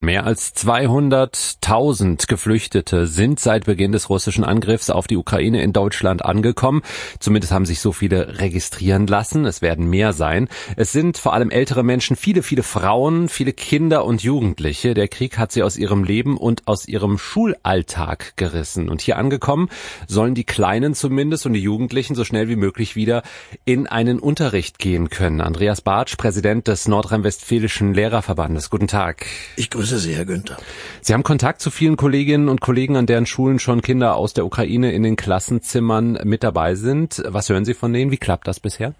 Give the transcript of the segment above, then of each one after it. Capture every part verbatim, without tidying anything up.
Mehr als zweihunderttausend Geflüchtete sind seit Beginn des russischen Angriffs auf die Ukraine in Deutschland angekommen. Zumindest haben sich so viele registrieren lassen. Es werden mehr sein. Es sind vor allem ältere Menschen, viele, viele Frauen, viele Kinder und Jugendliche. Der Krieg hat sie aus ihrem Leben und aus ihrem Schulalltag gerissen. Und hier angekommen sollen die Kleinen zumindest und die Jugendlichen so schnell wie möglich wieder in einen Unterricht gehen können. Andreas Bartsch, Präsident des Nordrhein-Westfälischen Lehrerverbandes. Guten Tag. Ich grüße Sie, Herr Günther. Sie haben Kontakt zu vielen Kolleginnen und Kollegen, an deren Schulen schon Kinder aus der Ukraine in den Klassenzimmern mit dabei sind. Was hören Sie von denen? Wie klappt das bisher?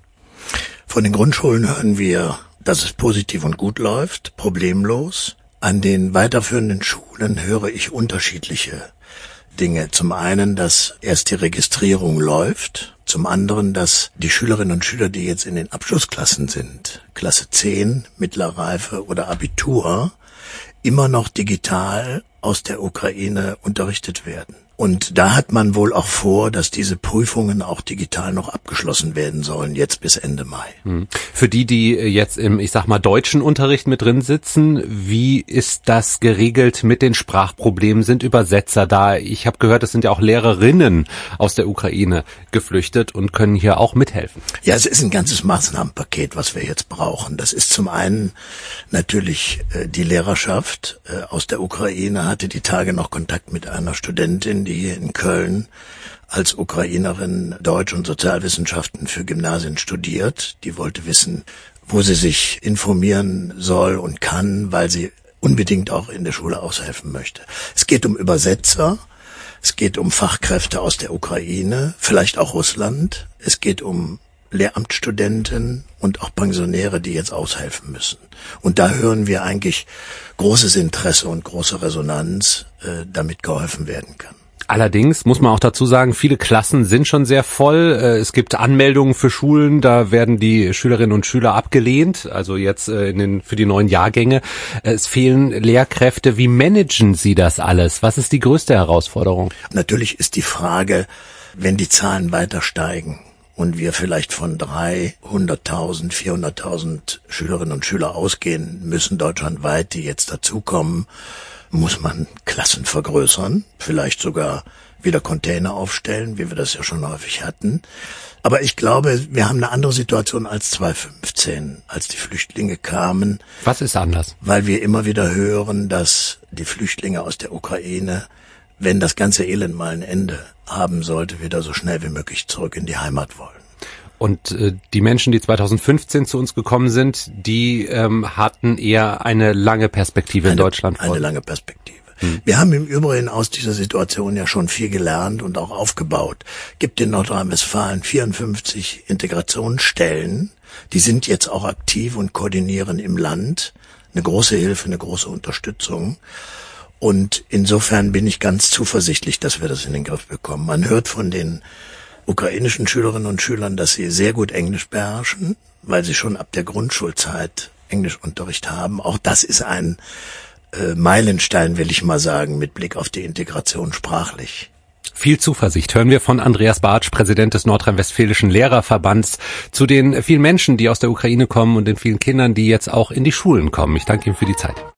Von den Grundschulen hören wir, dass es positiv und gut läuft, problemlos. An den weiterführenden Schulen höre ich unterschiedliche Dinge. Zum einen, dass erst die Registrierung läuft. Zum anderen, dass die Schülerinnen und Schüler, die jetzt in den Abschlussklassen sind, Klasse zehn, Mittelreife oder Abitur, immer noch digital aus der Ukraine unterrichtet werden. Und da hat man wohl auch vor, dass diese Prüfungen auch digital noch abgeschlossen werden sollen, jetzt bis Ende Mai. Für die, die jetzt im, ich sag mal, deutschen Unterricht mit drin sitzen, wie ist das geregelt mit den Sprachproblemen? Sind Übersetzer da? Ich habe gehört, es sind ja auch Lehrerinnen aus der Ukraine geflüchtet und können hier auch mithelfen. Ja, es ist ein ganzes Maßnahmenpaket, was wir jetzt brauchen. Das ist zum einen natürlich äh, die Lehrerschaft äh, aus der Ukraine, hatte die Tage noch Kontakt mit einer Studentin, die hier in Köln als Ukrainerin Deutsch und Sozialwissenschaften für Gymnasien studiert. Die wollte wissen, wo sie sich informieren soll und kann, weil sie unbedingt auch in der Schule aushelfen möchte. Es geht um Übersetzer, es geht um Fachkräfte aus der Ukraine, vielleicht auch Russland. Es geht um Lehramtsstudenten und auch Pensionäre, die jetzt aushelfen müssen. Und da hören wir eigentlich großes Interesse und große Resonanz, äh, damit geholfen werden kann. Allerdings muss man auch dazu sagen, viele Klassen sind schon sehr voll. Es gibt Anmeldungen für Schulen, da werden die Schülerinnen und Schüler abgelehnt, also jetzt in den, für die neuen Jahrgänge. Es fehlen Lehrkräfte. Wie managen Sie das alles? Was ist die größte Herausforderung? Natürlich ist die Frage, wenn die Zahlen weiter steigen und wir vielleicht von dreihunderttausend, vierhunderttausend Schülerinnen und Schüler ausgehen müssen, deutschlandweit, die jetzt dazukommen, muss man Klassen vergrößern, vielleicht sogar wieder Container aufstellen, wie wir das ja schon häufig hatten. Aber ich glaube, wir haben eine andere Situation als zweitausendfünfzehn, als die Flüchtlinge kamen. Was ist anders? Weil wir immer wieder hören, dass die Flüchtlinge aus der Ukraine, wenn das ganze Elend mal ein Ende haben sollte, wieder so schnell wie möglich zurück in die Heimat wollen. Und äh, die Menschen, die zweitausendfünfzehn zu uns gekommen sind, die ähm, hatten eher eine lange Perspektive in eine, Deutschland. Eine lange Perspektive. Hm. Wir haben im Übrigen aus dieser Situation ja schon viel gelernt und auch aufgebaut. Gibt in Nordrhein-Westfalen vierundfünfzig Integrationsstellen. Die sind jetzt auch aktiv und koordinieren im Land. Eine große Hilfe, eine große Unterstützung. Und insofern bin ich ganz zuversichtlich, dass wir das in den Griff bekommen. Man hört von den ukrainischen Schülerinnen und Schülern, dass sie sehr gut Englisch beherrschen, weil sie schon ab der Grundschulzeit Englischunterricht haben. Auch das ist ein äh, Meilenstein, will ich mal sagen, mit Blick auf die Integration sprachlich. Viel Zuversicht hören wir von Andreas Bartsch, Präsident des Nordrhein-Westfälischen Lehrerverbands, zu den vielen Menschen, die aus der Ukraine kommen und den vielen Kindern, die jetzt auch in die Schulen kommen. Ich danke Ihnen für die Zeit.